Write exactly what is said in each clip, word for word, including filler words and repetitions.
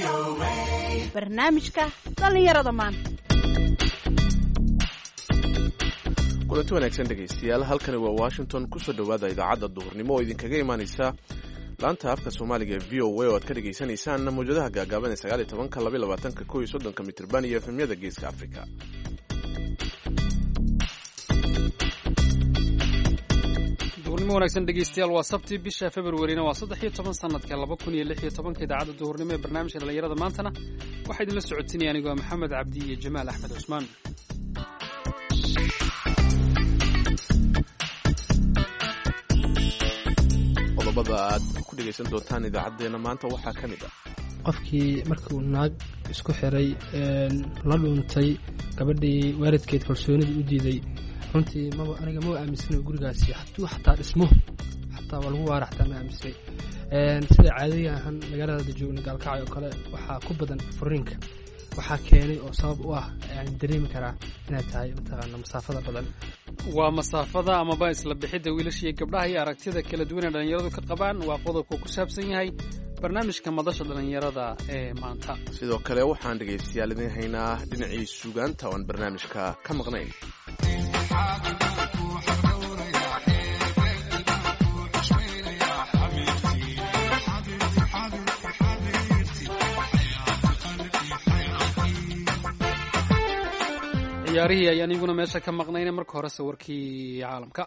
barnaamijka dhallinyarada maanta. kulanti wanaagsan dhegaystayaal, halkani waa Washington. kusoo dhawaada idaacadda duhurnimo oo idinkaga imaanaysa laanta afka Soomaaliga V O A oo aad ka dhageysanaysaan mawjadaha gaagaaban ee sagaal iyo tobanka, laba iyo labaatanka, kow iyo soddonka mitirban iyo efemyada Geeska Afrika. duhurnimo wanaagsan dhegaystayaal, waa sabti bisha February-na waa saddex iyo toban sanadka laba kun iyo lix iyo toban. idaacadda duhurnimo ee barnaamijka dhalinyarada maantana waxaa idinla socotinaya anigoo Maxamed Cabdi iyo Jamaal Axmed Cusmaan. qodobada aad ku dhegaysan doontaan idaacadeena maanta waxaa ka mid ah qofkii markuu naag isku xiray la dhuuntay gabadhii waalidkeed kalsoonida u diiday. runtii maba aniga ma aaminsanayo gurigaasi hadduu xataa dhismo xataa waa lagu waara xataa ma aaminsay. sida caadiga ahaan magaalada joogna gaalkacay oo kale waxaa ku badan furiinka, waxaa keenay oo sabab u ah yani dareemi karaa inay tahay mataqaana masaafada badan. waa masaafada amaba isla bixidda wiilasha iyo gabdhaha iyo aragtida kala duwan ee dhallinyaradu ka qabaan. waa qodobku ku saabsan yahay barnaamijka madasha dhallinyarada ee maanta. sidoo kale waxaan dhegaystayaal idin haynaa dhinacii suugaanta oo aan barnaamijka ka maqnayn. ciyaarihii ayaan iguna meesha ka maqnayna. marka horese warkii caalamka.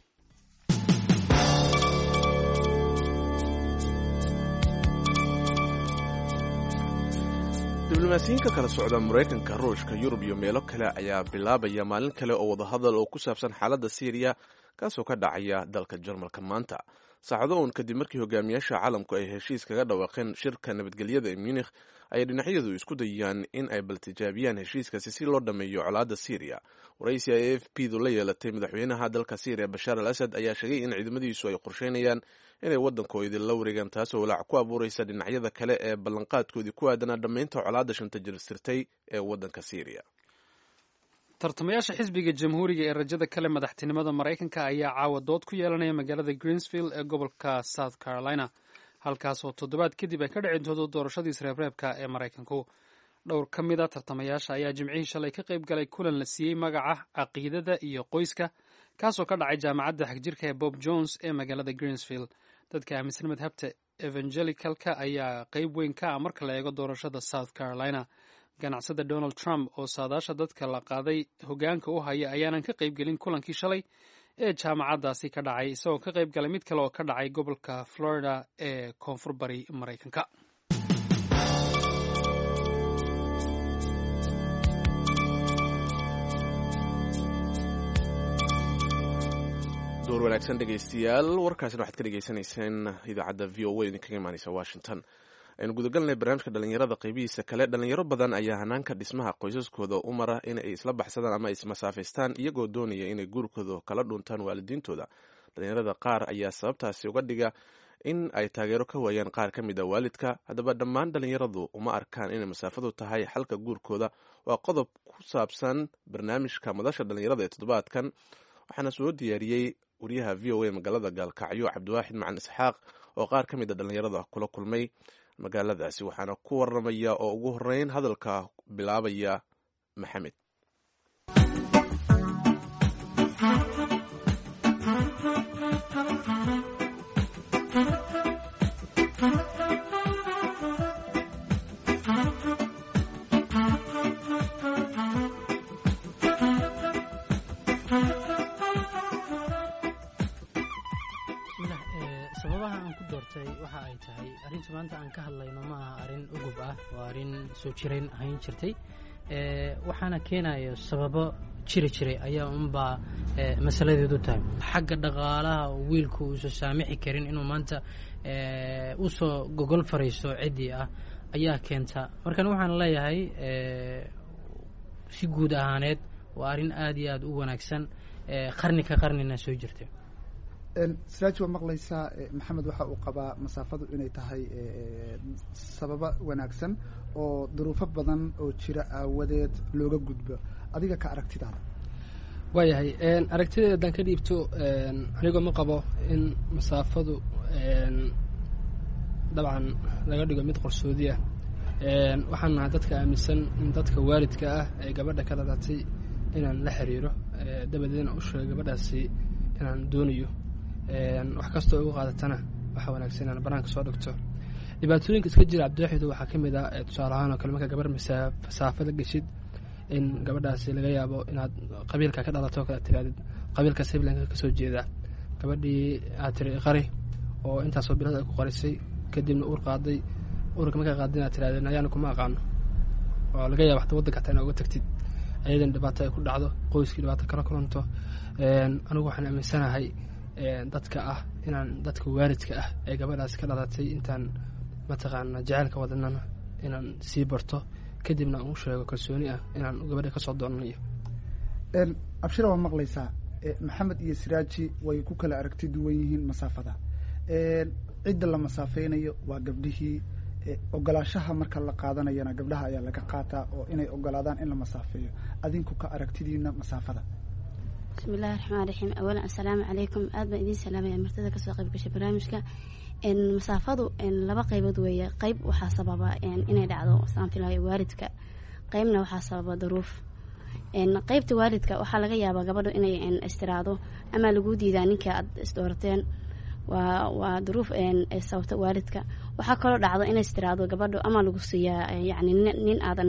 diblomaasiyiinka kala socda Mareykanka, Ruushka, Yurub iyo meelo kale ayaa bilaabaya maalin kale oo wadahadal oo ku saabsan xaaladda Syria kaasoo ka dhacaya dalka Jarmalka maanta, saacado uun kadib markii hogaamiyaasha caalamku ay heshiis kaga dhawaaqeen shirka nabadgelyada ee Munich. ayay dhinacyadu isku dayayaan in ay baltijaabiyaan heshiiskaasi si loo dhammeeyo colaadda Syria. waraysi ay A F P du la yeelatay madaxweynaha dalka Syria Bashar al-Assad ayaa sheegay in ciidamadiisu ay qorsheynayaan inay waddankooda la wareegaan, taasoo walaac ku abuuraysa dhinacyada kale ee ballanqaadkoodii ku aadanaa dhammaynta colaadda shanta jirsirtay ee waddanka Syria. tartamayaasha xisbiga jamhuuriga ee rajada kale madaxtinimada Mareykanka ayaa caawa dood ku yeelanaya magaalada Greensville ee gobolka South Carolina, halkaas oo toddobaad kadib ay ka dhici doonto doorashadii isreebreebka ee Mareykanku. dhowr ka mid a tartamayaasha ayaa jimcihii shalay ka qayb galay kulan la siiyey magaca caqiidada iyo qoyska, kaasoo ka dhacay jaamacadda xagjirka ee Bob Jones ee magaalada Greensville. dadka aaminsan madhabta evangelicalka ayaa qayb weyn ka ah marka la eego doorashada South Carolina. ganacsada Donald Trump oo saadaasha dadka la qaaday hogaanka u haya ayaanan ka qayb gelin kulankii shalay ee jaamacaddaasi ka dhacay, isagoo ka qayb galay mid kale oo ka dhacay gobolka Florida ee koonfur bari Mareykanka. door wanaagsan dhegaystayaal, warkaasina waxaad ka dhegaysanayseen idaacadda V O A idinkaga imaanaysa Washington. aynu gudagalnay barnaamijka dhalinyarada qaybihiisa kale. dhalinyaro badan ayaa hanaanka dhismaha qoysaskooda u mara inay isla baxsadaan ama ismasaafaystaan iyagoo doonaya inay guurkooda kala dhuntaan waalidiintooda. dhalinyarada qaar ayaa sababtaasi uga dhiga in ay taageero ka waayaan qaar ka mid a waalidka. haddaba dhammaan dhalinyaradu uma arkaan inay masaafadu tahay xalka guurkooda. waa qodob ku saabsan barnaamijka madasha dhalinyarada ee toddobaadkan, waxaana soo diyaariyey wariyaha V O A magaalada Gaalkacyo Cabdiwaaxid Macalin Isxaaq oo qaar ka mid a dhalinyarada kula kulmay magaaladaasi, waxaana ku waramaya oo ugu horeyn hadalka bilaabaya Maxamed. sababaha aan ku doortay waxa ay tahay arrinta maanta aan ka hadlayno ma aha arrin ugub ah, waa arrin soo jireen ahayn jirtay. waxaana keenayo sababo jiri jiray ayaa unbaa masaladeedu tahay. xagga dhaqaalaha wiilku uusan saamixi karin inuu maanta usoo gogol fariisto ciddii ah ayaa keenta. markan waxaan leeyahay si guud ahaaneed waa arrin aad iyo aad u wanaagsan, qarni ka qarnina soo jirtay. siraaji waa maqlaysaa. maxamed waxa uu qabaa masaafadu inay tahay sababa wanaagsan oo duruufo badan oo jira aawadeed looga gudbo. adiga ka aragtidaada? waayahay aragtideeda haddaan ka dhiibto anigoo ma qabo in masaafadu dabcan laga dhigo mid qarsoodi ah. waxaan nahay dadka aaminsan in dadka waalidka ah ee gabadha ka dhalatay inaan la xiriiro dabadeedna u sheego gabadhaasi inaan doonayo wax kastoo ugu qaadatana waxaa wanaagsan inaan banaanka soo dhigto. dhibaatooyinka iska jira cabdiwaxiid waxaa ka mid ah tusaale ahaan oo kale marka gabar masaafada geshid in gabadhaasi laga yaabo inaad qabiilka ka dhalato kala tiraadid qabiilka siblanka ka soo jeeda gabadhii aad tiri qari oo intaasoo bilad ay ku qarisay kadibna uur qaaday uurka markaa qaadin aad tiraadeen ayaana kuma aqaano oo laga yaabo waxta waddanka taa uga tagtid ayadan dhibaato ay ku dhacdo qoyskii dhibaato kala kulanto. anigu waxaan aaminsanahay dadka ah inaan dadka waalidka ah ee gabadhaasi ka dhalatay intaan mataqaana jacaylka wadanana inaan sii barto kadibna aan u sheego kalsooni ah inaan gabadha kasoo doonanayo. abshira waa maqlaysaa maxamed iyo siraaji way ku kala aragti duwan yihiin masaafada. cidda la masaafeynayo waa gabdhihii ogolaashaha marka la qaadanayana gabdhaha ayaa laga qaataa oo inay ogolaadaan in la masaafeeyo. adinku ka aragtidiina masaafada. bismi illahi raxmaan raxiim. awalan assalaamu calaykum. aad baan idiin salaamaya martada kasoo qayb gashay barnaamijka. masaafadu laba qaybood weeye. qayb waxaa sababa inay dhacdo saan filayo waalidka, qaybna waxaa sababa duruuf. qaybta waalidka waxaa laga yaabaa gabadho inay istiraado ama lagu diidaa ninka aad isdoorateen, waa waa duruuf sababta waalidka. waxaa kaloo dhacdo inay istiraado gabadho ama lagu siiyaa yani nin aadan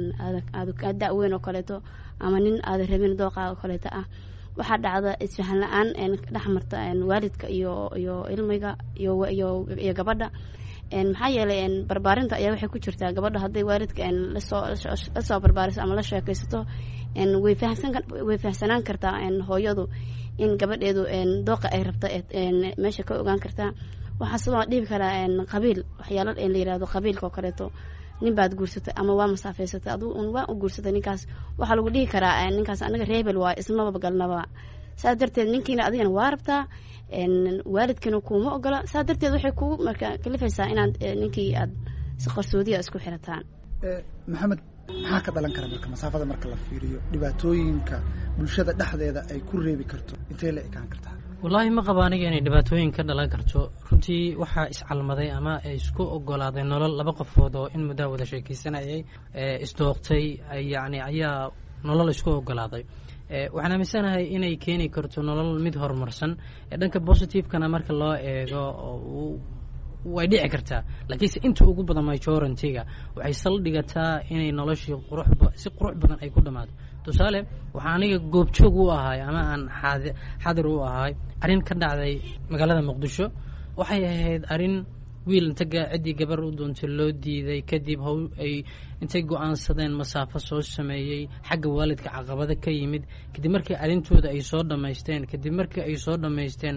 aad da-weyn oo kaleeto ama nin aadan rabin dooqaa oo kaleeto ah. waxaa dhacda isfahan la-aan dhex marta waalidka iyo iyo ilmiga iyo iyo iyo gabadha. maxaa yeelay barbaarinta ayaa waxay ku jirtaa gabadha hadday waalidka lasoo lasoo barbaariso ama la sheekaysato way fahamsan way fahamsanaan kartaa hooyadu in gabadheedu dooqa ay rabta meesha ka ogaan kartaa. waxaa sidoo dhibi karaa qabiil waxyaalo la yirahdo qabiilka oo kaleeto. nin baad guursatay ama waa masaafeysatay aduu un waa u guursatay ninkaas waxaa lagu dhihi karaa ninkaas anaga reebel waa ismaba galnaba. saas darteed ninkiina adigana waa rabtaa waalidkana kuuma ogola. saas darteed waxay kugu marka kalifaysaa inaad ninkii aad si qarsoodiya isku xirataan. maxamed maxaa ka dhalan kara marka masaafada marka la fiiriyo dhibaatooyinka bulshada dhexdeeda ay ku reebi karto intee la ekaan kartaa? wallaahi ma qabo aniga inay dhibaatooyin ka dhalan karto. runtii waxaa iscalmaday ama isku ogolaaday nolol laba qofood oo in muddaa wada sheekaysanayay isdooqtay yani ayaa nolol isku ogolaaday. waxaan aaminsanahay inay keeni karto nolol mid horumarsan. dhanka positivekana marka loo eego way dhici kartaa, laakiinse inta ugu badan majority-ga waxay saldhigataa inay noloshii qurux si qurux badan ay ku dhammaato. tusaale waxaa aniga goobjoog u ahay ama aan xadir u ahay arrin ka dhacday magaalada muqdisho. waxay ahayd arrin wiil intaga ciddii gabar u doontay loo diiday, kadib how ay intay go-aansadeen masaafo soo sameeyey, xagga waalidka caqabado ka yimid, kadib markii arrintooda ay soo dhammaysteen kadib markii ay soo dhammaysteen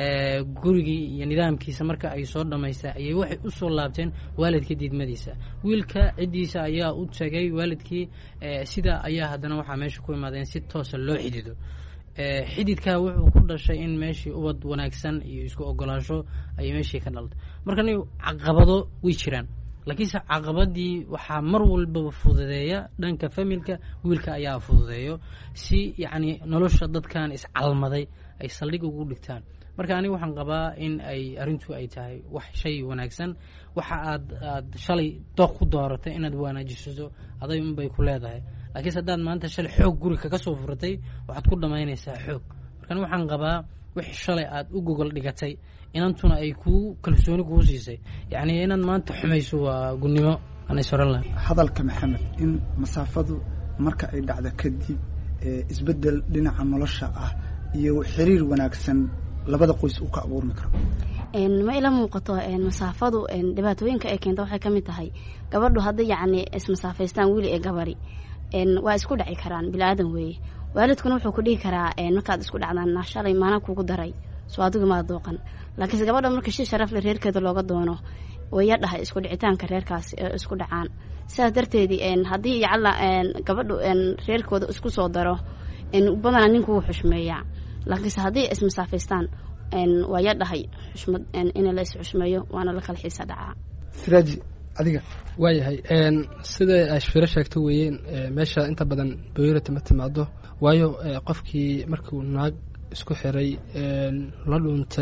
gurigii iyo nidaamkiisa marka ay soo dhammaysteen ayay waxay u soo laabteen waalidka diidmadiisa. wiilka ciddiisa ayaa u tagay waalidkii, sida ayaa haddana waxaa meesha ku imaadeen si toosa loo xidido. xididkaa wuxuu ku dhashay in meeshii ubad wanaagsan iyo isku ogolaasho ayay meeshii ka dhaltay. marka ni caqabado way jiraan, laakiinse caqabadii waxaa mar walbaba fududeeya dhanka familka, wiilka ayaa fududeeyo si yacni nolosha dadkan iscalmaday ay saldhig ugu dhigtaan. marka aniga waxaan qabaa in ay arrintu ay tahay wax shay wanaagsan. waxa aad aad shalay dooq ku dooratay inaad wanaajisato aday unbay ku leedahay, laakiinse haddaad maanta shalay xoog guri kaga soo furatay waxaad ku dhammaynaysaa xoog. markan waxaan qabaa wixii shalay aad u gogol dhigatay inantuna ay kuu kalsooni kuu siisay, yacni inaad maanta xumayso waa gunnimo anay soran lahay. hadalka maxamed in masaafadu marka ay dhacdo kadib isbeddel dhinaca nolosha ah iyo xiriir wanaagsan labada qoys uu ka abuurmi karo. ma ila muuqato masaafadu dhibaatooyinka ay keenta waxay ka mid tahay gabadhu hadday yacni ismasaafaystaan wiil ee gabari waa isku dhaci karaan bilaadan weeye. waalidkuna wuxuu ku dhihi karaa markaad isku dhacdaan shalay maana kugu daray soo adigu maad dooqan. laakiinse gabadha marka si sharaf leh reerkeeda looga doono waya dhahay isku dhicitaanka reerkaas isku dhacaan. sidaas darteedii haddii yacala gabadhu reerkooda isku soo daro badanaa ninku wuu xushmeeyaa, laakiinse haddii ismasaafaystaan waya dhahay xushmad in la is xushmeeyo waana la kala xiisa dhacaa. siraaji adiga waayahay sida ashfiro sheegto weeyeen meesha inta badan boyority ma timaado, waayo qofkii markuu naag isku xiray la dhuuntay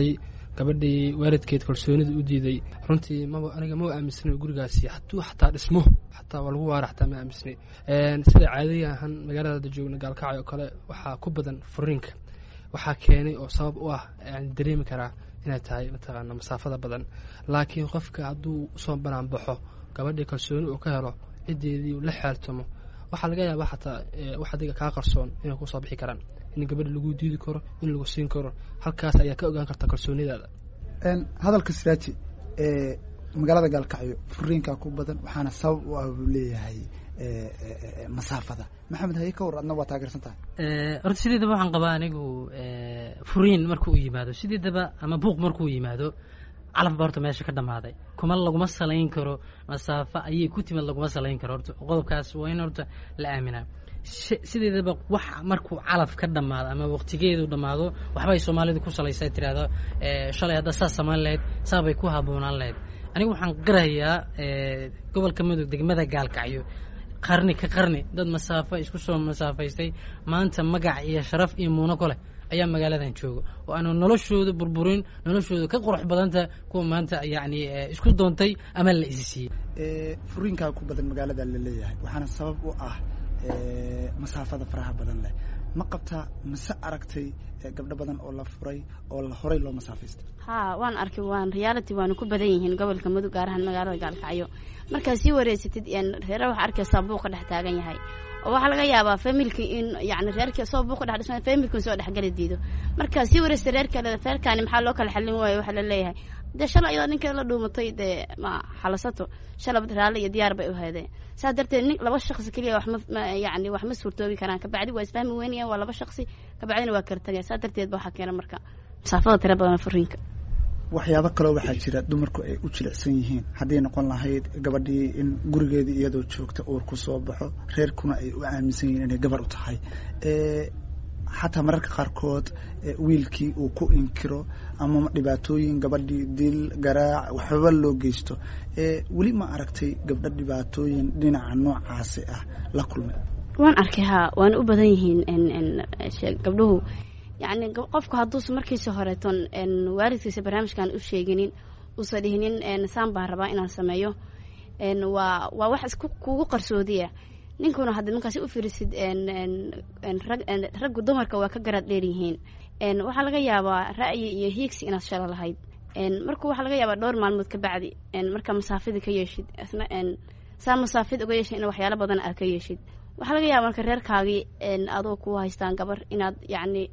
gabadhii waalidkeed kalsoonida u diiday runtii maba aniga maba aaminsana gurigaasi hadduu xataa dhismo xataa waa lagu waara xataa ma aaminsnay sida caadiga ahaan magaalada hadda joogna gaalkacyo oo kale waxaa ku badan furiinka waxaa keenay oo sabab u ah yani dareemi karaa inay tahay mataqaana masaafada badan laakiin qofka hadduu usoo banaan baxo gabadhii kalsooni uu ka helo ciddeedii la xeeltamo waxaa laga yaabaa xataa wax adiga kaa qarsoon inay kusoo bixi karaan in gabadha lagu diidi karo in lagu siin karo halkaas ayaa ka ogaan karta kalsoonidaada hadalka siraaji magaalada gaalkacyo furiinkaa ku badan waxaana sabab u ah buu leeyahay masaafada maxamed haye ka war adna waa taageersan tahay horta sideedaba waxaan qabaa anigu furiin markuu yimaado sideedaba ama buuq markuu yimaado calaf ba horta meesha ka dhammaaday kuma laguma salayn karo masaafo ayay ku timid laguma salayn karo horta qodobkaas waa in horta la aaminaa sideedaba wax markuu calaf ka dhammaado ama waqtigeedu dhammaado waxbay soomaalidu ku salaysaa tiraahdo shalay hadda saas samayn lahayd saabay ku habboonaan lahayd anigu waxaan qirayaa gobolka mudug degmada gaalkacyo qarni ka qarni dad masaafo isku soo masaafaystay maanta magac iyo sharaf iyo muuno ku leh ayaa magaaladan jooga oo aanu noloshooda burburin noloshooda ka qurux badanta kuwa maanta yacni isku doontay ama la isi siiyey furiinkaa ku badan magaalada la leeyahay waxaana sabab u ah masaafada faraha badan leh ma qabtaa mase aragtay gabdho badan oo la furay oo la horay loo masaafaystay ha waan arkay waan reality waanu ku badan yihiin gobolka mudug gaar ahaan magaalada gaalkacyo markaad sii wareysatid reera waxaa arkaysaa buuq ka dhex taagan yahay oo waxaa laga yaabaa familki in yani reerkii soo buuq ka dhex dhisma familkin soo dhexgali diido markaad sii wareysatid reerka reerkaani maxaa loo kala xallin waayo waxaa la leeyahay dee shalay iyadoo ninkeeda la dhuumatay dee ma xalasato shalab raalli iyo diyaar bay u haydeen saas darteed nin laba shaksi keliya wax ma yani wax ma suurtoobi karaan kabacdi waa isfahmi weynayaan waa laba shaksi kabacdina waa kala tagayaan saas darteed ba waxaa keena marka masaafada tira badan furiinka waxyaabo kaloo waxaa jira dumarku ay u jilicsan yihiin hadday noqon lahayd gabadhii in gurigeedii iyadoo joogta uur ku soo baxo reerkuna ay u aaminsan yihiin inay gabar u tahay xataa mararka qaarkood wiilkii uu ku inkiro ama dhibaatooyin gabadhii dil garaac waxbaba loo geysto weli ma aragtay gabdho dhibaatooyin dhinaca noocaasi ah la kulmay waan arkay haa waana u badan yihiin gabdhuhu yani qofku hadduusa markiisa horeeton waalidkiisa barnaamijkan u sheeginin uusa dhihinin saan baan rabaa inaan sameeyo waa waa wax isku kugu qarsoodiya ninkuna hadda markaasi u fiirisid raggu dumarka waa ka garad dheer yihiin waxaa laga yaabaa ra'yi iyo hiigsi inaad shalo lahayd marka waxaa laga yaabaa dhowr maalmood ka bacdi marka masaafadii ka yeeshid isna saa masaafid uga yeeshid in waxyaalo badan aad ka yeeshid waxaa laga yaaba marka reerkaagii adoo ku haystaan gabar inaad yacni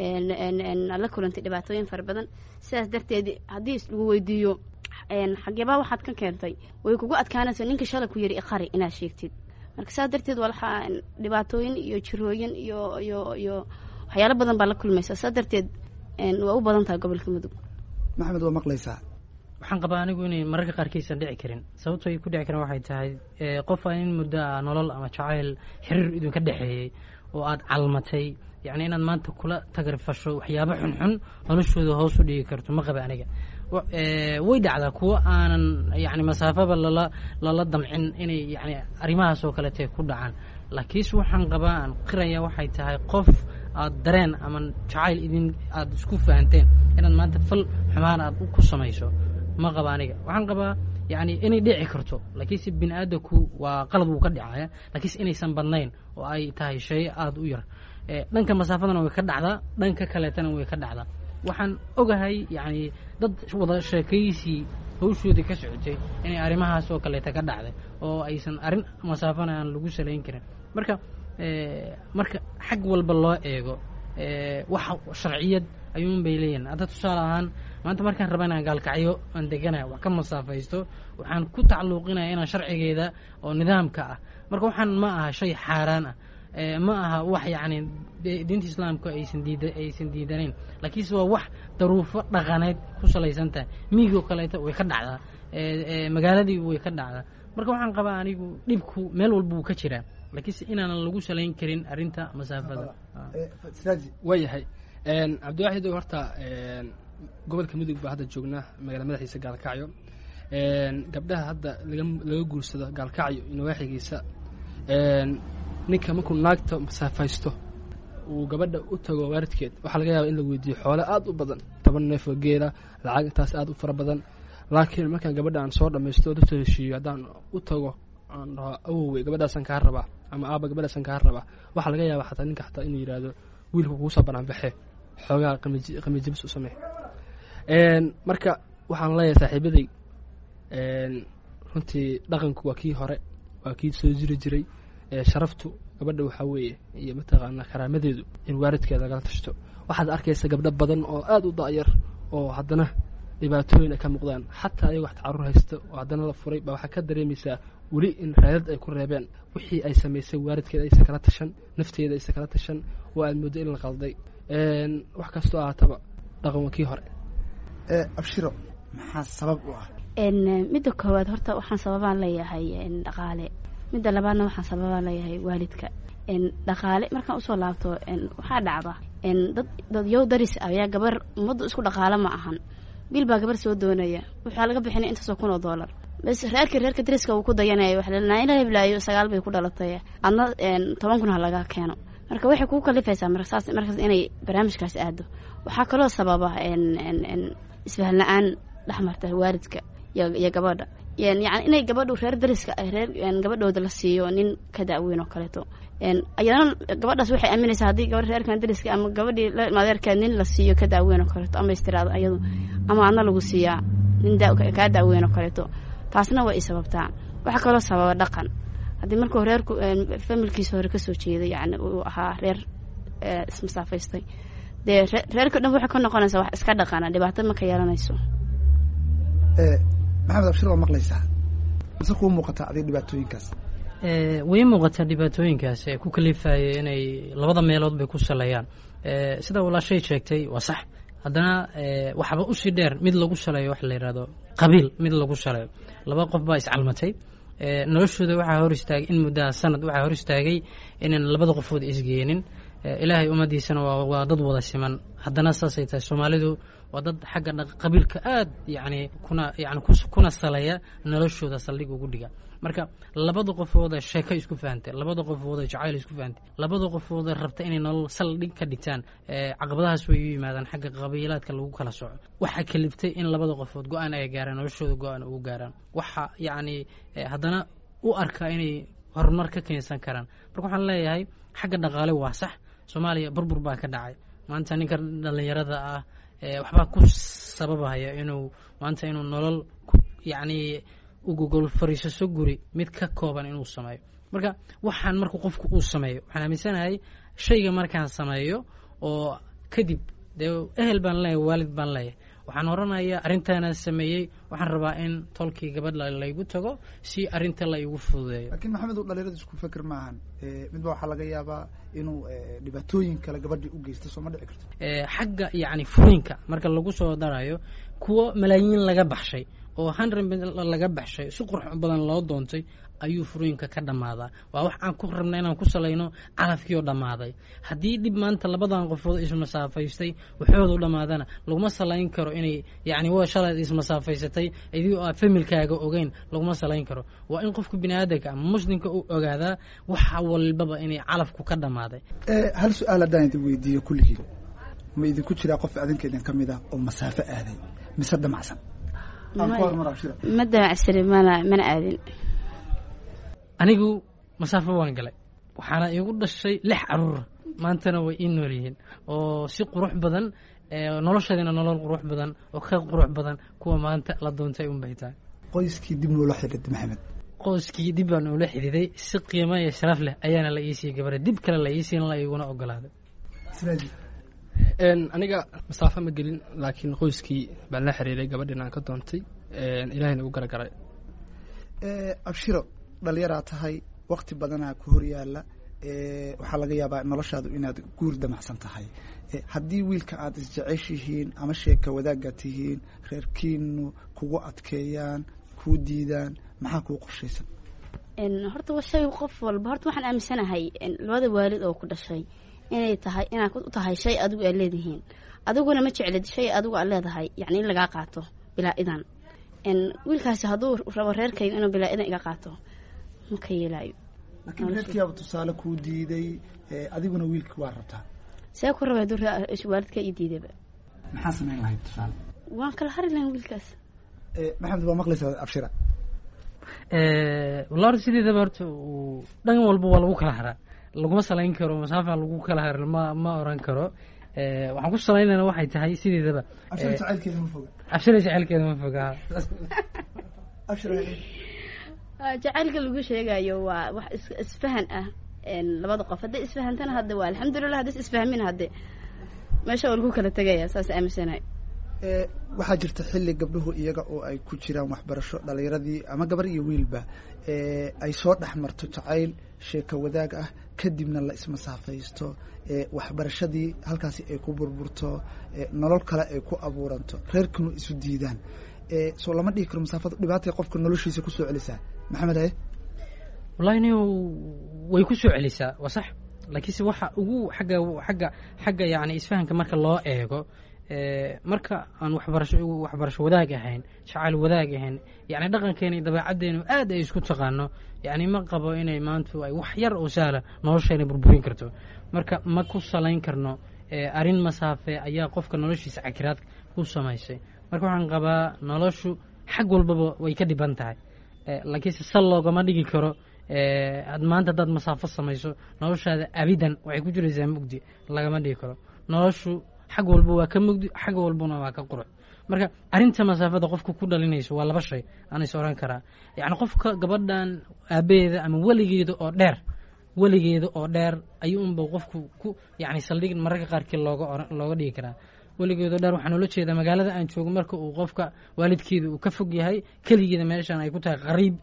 la kulantay dhibaatooyin fara badan sidaas darteed haddii lagu weydiiyo xageebaa waxaad ka keentay way kugu adkaanaysa ninka shalay ku yiri iqari inaad sheegtid marka sidaas darteed waa dhibaatooyin iyo jirooyin iyo iyo iyo waxyaalo badan baa la kulmaysa sidaas darteed waa u badan tahay gobolka mudug maxamed waa maqlaysaa waxaan qabaa anigu inay mararka qaarkiisan dhici karin sababto ay ku dhici karaan waxay tahay qof aan in muddo ah nolol ama jacayl xiriir idinka dhexeeyey oo aad calmatay yacni inaad maanta kula tagarfasho waxyaabo xunxun noloshooda hoos u dhigi karto ma qaba aniga way dhacdaa kuwo aanan yani masaafaba lala lala damcin inay yani arrimahaas oo kalete ku dhacaan laakiinse waxaan qabaa aan qiraya waxay tahay qof aad dareen ama jacayl idin aada isku fahanteen inaad maanta fal xumaan aad ku samayso ma qaba aniga waxaan qabaa yani inay dhici karto laakiinse bini aadamku waa qalad wuu ka dhacaya laakiinse inaysan badnayn oo ay tahay shay aada u yar dhanka masaafadana way ka dhacdaa dhanka kaleetana way ka dhacdaa waxaan ogahay yani dad wada sheekaysii hawshoodii ka socotay inay arrimahaas oo kaleeta ka dhacday oo aysan arrin masaafana aan lagu salayn karin marka marka xag walba loo eego wax sharciyad ayuun bay leeyihin hadda tusaale ahaan maanta markaan raba inaan gaalkacyo aan deganaya wax ka masaafaysto waxaan ku tacalluuqinaya inaan sharcigeeda oo nidaamka ah marka waxaan ma aha shay xaaraan ah ma aha wax yacni diinta islaamka aysan diida aysan diidanayn laakiinse waa wax daruufo dhaqaneed ku salaysan tahay miigoo kaleeta way ka dhacdaa magaaladii way ka dhacdaa marka waxaan qabaa anigu dhibku meel walba wuu ka jiraa laakiinse inaanan lagu salayn karin arrinta masaafada waayahay cabdiwaaxid horta gobolka mudug baa hadda joognaa magaalada madaxiisa gaalkacyo gabdhaha hadda laga laga guursado gaalkacyo inawaaxigiisa ninka markuu naagta masaafaysto uu gabadha u tago waalidkeed waxaa laga yaaba in la weydiiyo xoole aad u badan toban neef oo geela lacag intaas aad u fara badan laakiin markaan gabadha aan soo dhamaysto oo lasoo heshiiyo haddaan u tago aan dhaho awowey gabadhaasaan kaa rabaa ama aaba gabadhaasaan kaa rabaa waxaa laga yaaba xataa ninka xataa inuu yidhaahdo wiilka kugu soo banaanbaxe xoogaa qamiijibis u samey marka waxaan leeyahay saaxiibaday runtii dhaqanku waa kii hore waa kii soo jiri jiray sharaftu gabadha waxaa weeye iyo mataqaanaa karaamadeedu in waalidkeeda lagala tashto waxaad arkaysa gabdho badan oo aad u da'yar oo haddana dhibaatooyin ay ka muuqdaan xataa ayago wax tacarur haysta oo haddana la furay baa waxaa ka dareemaysaa weli in raadad ay ku reebeen wixii ay samaysay waalidkeeda aysan kala tashan nafteeda aysan kala tashan oo aad mooddo in la qalday wax kastoo ahaataba dhaqan waa kii hore abshiro maxaa sabab u ah midda koowaad horta waxaan sababaan leeyahay dhaqaale midda labaadna waxaan sababaan leeyahay waalidka dhaqaale markaan usoo laabto waxaa dhacda dad dad yow daris ayaa gabar ummaddu isku dhaqaale ma ahan bil baa gabar soo doonaya waxaa laga bixinaya intaasoo kun oo dollar bas reerka reerka dariska uu ku dayanaya waxa la ila heblaayo sagaal bay ku dhalatay adna toban kun ha laga keeno marka waxay kugu kalifaysaa markaas markaas inay barnaamijkaas aado waxaa kaloo sababa isfahan la-aan dhexmarta waalidka iyo gabadha yani inay gabadhu reer dariska reer gabadhooda la siiyo nin ka da'weyn oo kaleeto ayadana gabadhaas waxay aaminaysaa haddii gabadh reerkan dariska ama gabadhii maadeerkeed nin la siiyo ka da'weyn oo kaleeto ama istiraado ayadu ama adna lagu siiyaa nin kaa da'weyn oo kaleeto taasna waa i sababtaa waxaa kaloo sababa dhaqan haddii markuu reerku familkiisa hore kasoo jeeday yani uu ahaa reer ismasaafaystay dee reerka dhan waxay ka noqonaysaa wax iska dhaqana dhibaato ma ka yeelanayso maxamed abshir waa maqlaysaa mise kuu muuqataa adig dhibaatooyinkaas way muuqataa dhibaatooyinkaas ee ku kalifaya inay labada meelood bay ku saleeyaan sida walaashay sheegtay waa sax haddana waxaba usii dheer mid lagu saleeyo waxa la yidhahdo qabiil mid lagu saleeyo laba qof baa iscalmatay noloshooda waxaa hor istaagay in muddaha sanad waxaa hor istaagay inaan labada qofood isgeenin ilaahay ummadiisana waa waa dad wada siman haddana saasay tahay soomaalidu waa dad xagga qabiilka aad yani kuna yani kuna saleeya noloshooda saldhig ugu dhiga marka labada qofooda sheeko isku fahantay labada qofooda jacayl isku fahantay labada qofooda rabta inay nolol saldhig ka dhigtaan caqabadahaas way u yimaadaan xagga qabiilaadka lagu kala soco waxaa kaliftay in labada qofood go-aan ay gaaraan noloshooda go-aan ugu gaaraan waxa yani haddana u arkaa inay horumar ka keensan karaan marka waxaan leeyahay xagga dhaqaale waa sax soomaaliya burbur baa ka dhacay maanta ninka dhallinyarada ah waxbaa ku sababahaya inuu maanta inuu nolol yacni ugogol fariisaso guri mid ka kooban inuu sameeyo marka waxaan marka qofku uu sameeyo waxaan aaminsanahay shayga markaan sameeyo oo kadib dee ehel baan leeyahay waalid baan leeyahay waxaan oranayaa arrintaana sameeyey waxaan rabaa in tolkii gabadha laygu tago si arrinta la igu fududeeyo laakiin maxamed uu dhalinyarada isku fikir maahan midba waxaa laga yaabaa inuu dhibaatooyin kale gabadhii u geysto soo ma dhici karto xagga yacni furiinka marka lagu soo darayo kuwo malaayiin laga baxshay oo hundred laga baxshay si qurux badan loo doontay ayuu furiinka ka dhammaadaa waa wax aan ku rabna inaan ku salayno calafkii oo dhammaaday haddii dhib maanta labadan qofood ismasaafaystay waxoodu dhammaadana laguma salayn karo inay yacni waa shalay ismasaafaysatay idii oo familkaaga ogeyn laguma salayn karo waa in qofka bini aadanka ama muslimka uu ogaadaa waxa walbaba inay calafku ka dhammaaday hal su-aal haddaan idin weydiiyo kulligiin ma idinku jiraa qof adinka idin ka mid ah oo masaafo aaday mise damacsan ma damacsiri mana mana aadin anigu masaafo waan galay waxaana iigu dhashay lix caruura maantana way ii nool yihiin oo si qurux badan noloshadeena nolol qurux badan oo ka qurux badan kuwa maanta la doontay un bay tahay qoyskii dib noola xidhiidhay maxamed qoyskii dib baan noola xidhiiday si qiimo iyo sharaf leh ayaana la iisii gabara dib kale la iisiin la iguna ogolaaday aniga masaafo ma gelin laakiin qoyskii baan la xiriiray gabadhin aan ka doontay ilaahayna ugu garagaray abshiro dhalinyaraa tahay wakti badanaa ku hor yaalla waxaa laga yaabaa noloshaadu inaad guur damacsan tahay haddii wiilka aad isjeceshihiin ama sheeka wadaagga tihiin reerkiinu kugu adkeeyaan kuu diidaan maxaa kuu qorshaysan horta wa shay qof walba horta waxaan aaminsanahay labada waalid oo ku dhashay inay tahay inaad u tahay shay adigu aad leedihiin adiguna ma jeclid shay adigu aad leedahay yacni in lagaa qaato bilaa idan wiilkaasi hadduu rabo reerkayga inuu bilaa idan iga qaato ma ka yeelaayo laakiin reerkiiaba tusaale kuu diiday adiguna wiilka waa rabtaa see ku rabay dura waalidka ii diidaba maxaa samayn lahayd tusaale waan kala hari lahayn wiilkaas maxamed waa maqlaysaa abshira walaa horta sideedaba horta dhan walba waa lagu kala haraa laguma salayn karo masaafa lagu kala harin ma ma oran karo waxaan ku salaynayna waxay tahay sideedaba abshira jacaylkeeda ma foga abshira jacaylkeeda ma foga abshira jacaylka lagu sheegayo waa wax isfahan ah labada qof hadday isfahantana hadda waa alxamdulilah hadday isfahmina hadde meesha waa lagu kala tegaya saas aaminsanahay waxaa jirta xilli gabdhuhu iyaga oo ay ku jiraan waxbarasho dhalinyaradii ama gabar iyo wiilba ay soo dhex marto jacayl sheeko wadaag ah kadibna la ismasaafaysto waxbarashadii halkaasi ay ku burburto nolol kale ay ku abuuranto reerkanu isu diidaan soo lama dhihi karo masaafada dhibaatay qofka noloshiisa kusoo celisaa maxamed haye wallahi ni way ku soo celisaa waa sax laakiinse waxa ugu xagga xagga xagga yani isfahanka marka loo eego marka aan waxbarasho waxbarasho wadaag ahayn jacayl wadaag ahayn yani dhaqankeena iyo dabeecaddeenu aad ay isku taqaano yani ma qabo inay maantu ay wax yar oo sahla nolosheena burburin karto marka ma ku salayn karno arrin masaafe ayaa qofka noloshiisa cakiraad ku samaysay marka waxaan qabaa noloshu xag walbaba way ka dhiban tahay laakiinse sal loogama dhigi karo ad maanta haddaad masaafo samayso noloshaada abidan waxay ku jiraysaa mugdi lagama dhigi karo noloshu xag walba waa ka mugdi xag walbana waa ka qurux marka arrinta masaafada qofka ku dhalinayso waa laba shay aan is oran karaa yacni qofka gabadhan aabaheeda ama weligeeda oo dheer weligeeda oo dheer ayuu unba qofku ku yacni saldhig mararka qaarkii looga oran looga dhigi karaa weligeeda oo dheer waxaan ula jeedaa magaalada aan joogo marka uu qofka waalidkeeda uu ka fog yahay keligeeda meeshan ay ku tahay qariib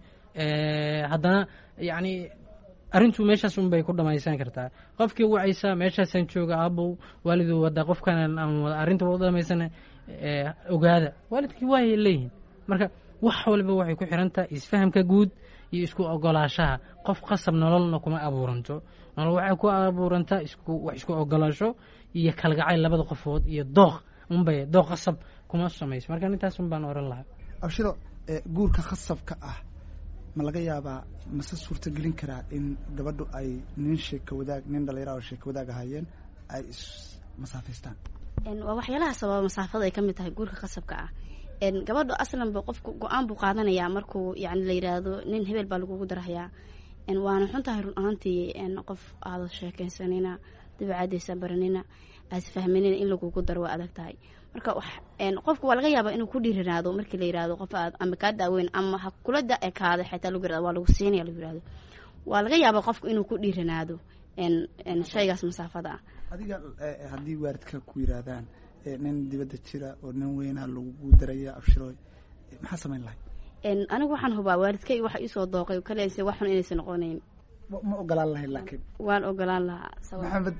haddana yacni arrintu meeshaas un bay ku dhamaysan kartaa qofkii wacaysaa meeshaasaan jooga aabow waaliduu wadaa qofkan arrinta u dhamaysan ogaada waalidkii waayay leeyihiin marka wax walba waxay ku xiran tahay isfahamka guud iyo isku ogolaashaha qof qasab nololna kuma abuuranto nolol waxay ku abuurantaa isku wax isku ogolaasho iyo kalgacayl labada qofood iyo dooq unbay dooq qasab kuma samayso marka intaas un baan oran lahaa abshiro guurka khasabka ah ma laga yaabaa mase suurtagelin karaa in gabadhu ay nin sheeko wadaag nin dhalinyaro oo sheeko wadaag ahaayeen ay ismasaafaystaan waa waxyaalaha sababa masaafada ay ka mid tahay guurka khasabka ah gabadhu aslanba qofku go-aan buu qaadanayaa markuu yani la yidhaahdo nin hebel baa lagugu darahayaa waana xun tahay run ahaantii qof aada sheekaysanina dabeecadiisa baranina aasfahmanina in lagugu daro waa adag tahay marka qofku waa laga yaabaa inuu ku dhiiranaado markii la yihahdo qof aad ama kaa daaweyn ama ha kula ekaada xitaa lagu yirahdo waa lagu siinaya lagu yirahdo waa laga yaabaa qofku inuu ku dhiiranaado shaygaas masaafada ah adiga haddii waalidka ku yiraahdaan nin dibadda jira oo nin weynaa lagu daraya abshirooy maxaa samayn lahay anigu waxaan hubaa waalidkay waxa iisoo dooqay kalese waxun inaysan noqonayn ma ogolaan lahayd laakiin waan ogolaan lahaa maxamed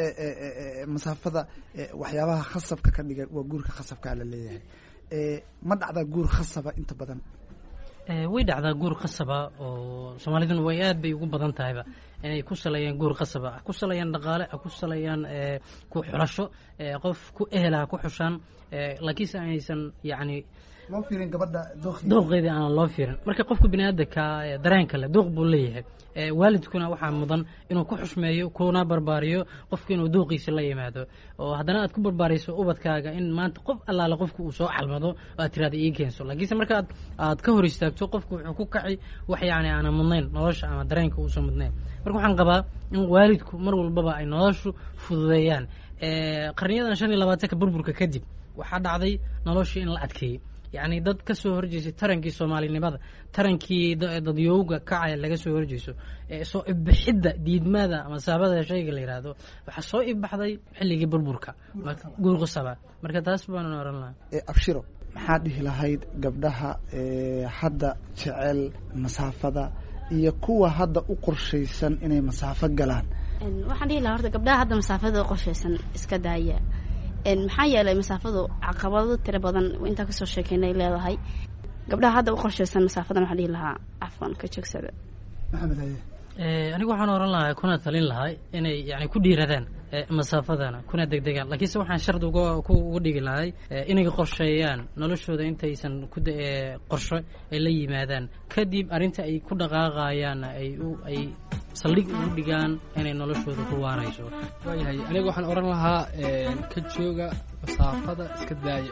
masaafada waxyaabaha khasabka ka dhigan waa guurka khasabkaa la leeyahay ma dhacdaa guur khasaba inta badan way dhacdaa guur khasaba oo soomaaliduna way aad bay ugu badan tahayba inay ku saleeyaan guur khasaba ku saleeyaan dhaqaale ku saleeyaan ku xulasho qof ku ehela ku xushaan laakiinse aysan yacni loo fiirin gabadha dooqeedii aan loo fiirin marka qofka biniaadamka dareenka leh dooq buu leeyahay waalidkuna waxaa mudan inuu ku xushmeeyo kuna barbaariyo qofka inuu dooqiisa la yimaado oo haddana aad ku barbaarayso ubadkaaga in maanta qof allaale qofka uu soo calmado oo aad tiraada ii keenso laakiinse markaad aad ka hor istaagto qofku wuxuu ku kaci wax yacni aanan mudnayn nolosha ama dareenka uusan mudnayn marka waxaan qabaa in waalidku mar walbaba ay noloshu fududeeyaan qarniyadan shan iyo labaatanka burburka kadib waxaa dhacday noloshii in la adkeeyey yacni dad ka soo horjeysay tarankii soomaalinimada tarankii dadyowga kacaya laga soo horjeyso soo ibixidda diidmada masaafada shayga la yidhaahdo waxaa soo ibbaxday xilligii burburka guur qasaba marka taas baanan oran lahaa abshiro maxaa dhihi lahayd gabdhaha hadda jecel masaafada iyo kuwa hadda u qorshaysan inay masaafo galaan waxaan dhihi lahaa horta gabdhaha hadda masaafada u qorshaysan iska daaya maxaa yeelay masaafadu caqabado tiro badan intaa kasoo sheekeynay leedahay gabdhaha hadda u qorshaysan masaafadan waxaan dhihi lahaa cafwan ka jegsada maxamed haye anigu waxaan oran lahaa kuna talin lahay inay yani ku dhiiradaan masaafadana kuna degdegaan laakiinse waxaan shardi uga uga dhigi lahay inay qorsheeyaan noloshooda intaysan ku qorsho ay la yimaadaan kadib arrinta ay ku dhaqaaqayaanna ay u ay saldhig ugu dhigaan inay noloshooda ku waarayso. waayahay aniga waxaan oran lahaa ka jooga masaafada iska daaya.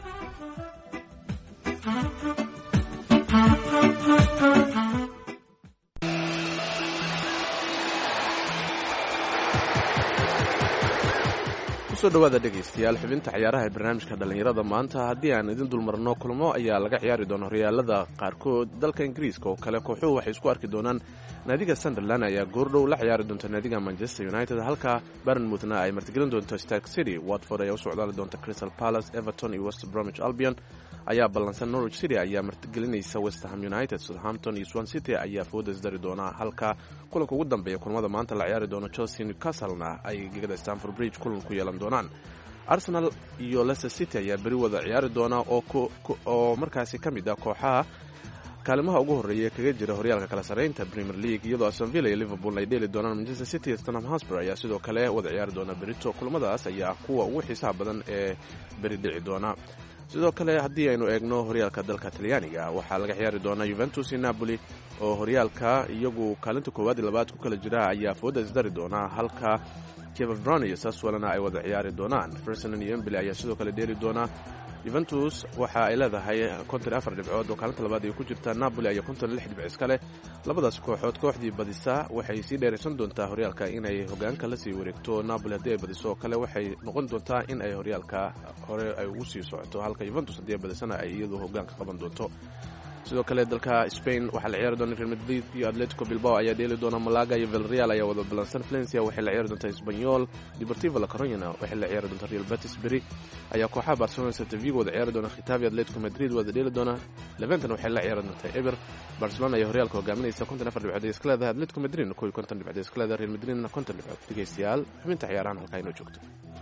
kusoo dhawaada dhegaystayaal xubinta ciyaaraha ee barnaamijka dhallinyarada maanta haddii aan idin dulmarno kulmo ayaa laga ciyaari doona horyaalada qaarkood dalka ingiriiska oo kale kooxuhu waxay isku arki doonaan naadiga sunderland ayaa goordhow la ciyaari doonta naadiga manchester united halka bournemouthna ay martigelin doonto stark city. watford ayaa u socdaali doonta crystal palace. everton iyo west bromwich albion ayaa ballansan. norwich city ayaa martigelinaysa westham united. southampton iyo swan city ayaa fooda isdari doona halka kulanka ugu dambeeya kulmada maanta la ciyaari doono chelsea newcastlena ay gegada stamford bridge kulan ku yeelan doonaan. arsenal iyo leicester city ayaa beri wada ciyaari doona oo markaasi ka mid ah kooxaha kaalimaha ugu horreeya kaga jira horyaalka kala sarreynta premier league iyadoo aston villa iyo liverpool ay dheeli doonaan. manchester city iyo tottenham hotspur ayaa sidoo kale wada ciyaari doona berito. kulamadaas ayaa kuwa ugu xiisaha badan ee beri dhici doona. sidoo kale haddii aynu eegno horyaalka dalka talyaaniga waxaa laga ciyaari doonaa juventus iyo napoli oo horyaalka iyagu kaalinta koowaad iyo labaad ku kala jira ayaa fooda isdari doona halka Kiev iyo Sassuolona ay wada ciyaari doonaan. Frosinone iyo Empoli ayaa sidoo kale dheeli doona. Juventus waxa ay leedahay konton iyo afar dhibcood oo kaalinta labaad ay ku jirtaa. Napoli ayaa konton iyo lix dhibcood iskale. labadaas kooxood kooxdii badisa waxay sii dheeraysan doontaa horyaalka inay hogaanka la sii wareegto. Napoli haddii ay badiso oo kale waxay noqon doontaa in ay horyaalka hore ay ugu sii socoto halka Juventus haddii ay badisana ay iyadu hogaanka qaban doonto. sidoo kale dalka Spain waxaa la ciyaari doona Real Madrid iyo Atletico Bilbao ayaa dheeli doona. Malaga iyo Villarreal ayaa wada balansan. Valencia waxay la ciyaari doontaa Espanyol. Deportivo La Coruña waxay la ciyaari doontaa Real Betis. beri ayaa kooxaha Barcelona Celta Vigo wada ciyaari doona. Getafe Atletico Madrid wada dheeli doona. Levante waxay la ciyaari doontaa Eibar. Barcelona ayaa horyaalka hogaaminaysa konton iyo afar dhibcood iska leedahay. Atletico Madrid kow iyo konton dhibcood iska leedahay. Real Madrid konton dhibcood. dhegeystayaal xubinta ciyaarahan halka inoo joogto.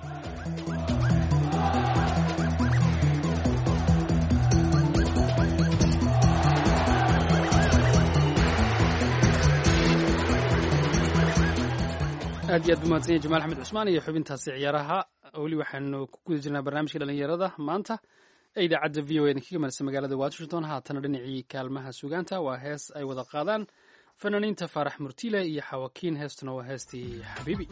aad iyo aad umahadsan yahay jamaal axmed cusmaan iyo xubintaasi ciyaaraha. weli waxaanu ku guda jirnaa barnaamijka dhalinyarada maanta ee idaacadda v o a kaga marisa magaalada washington. haatana dhinacii kaalmaha sugaanta waa hees ay wada qaadaan fanaaniinta faarax murtiile iyo xawakiin. heestuna waa heestii xabiibi.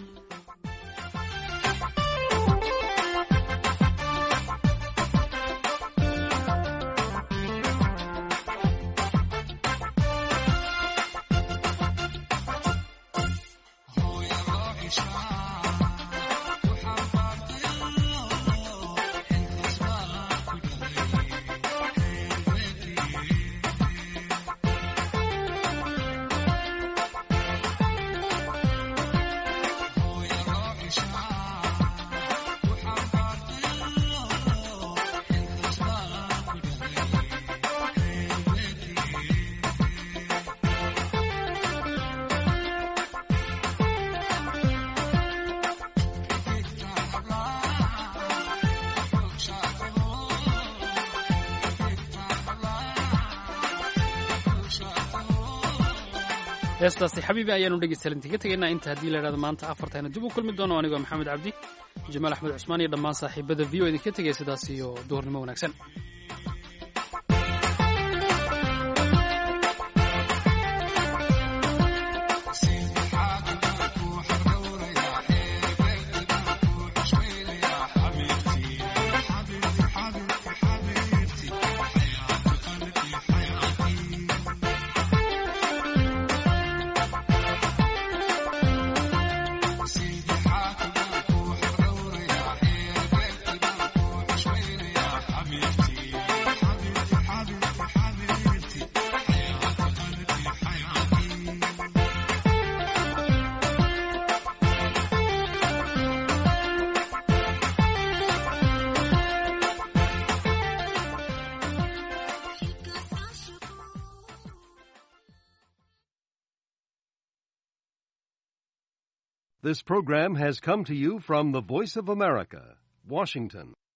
heestaasi xabiibi ayaanu dhegeystalinti ka tegaynaa inta haddii la idhahdo maanta afartayna dib u kulmi doono. anigoo maxamed cabdi, jamaal axmed cusmaan iyo dhammaan saaxiibada v o idinka tegaya sidaas iyo duhurnimo wanaagsan. This program has come to you from the Voice of America, Washington.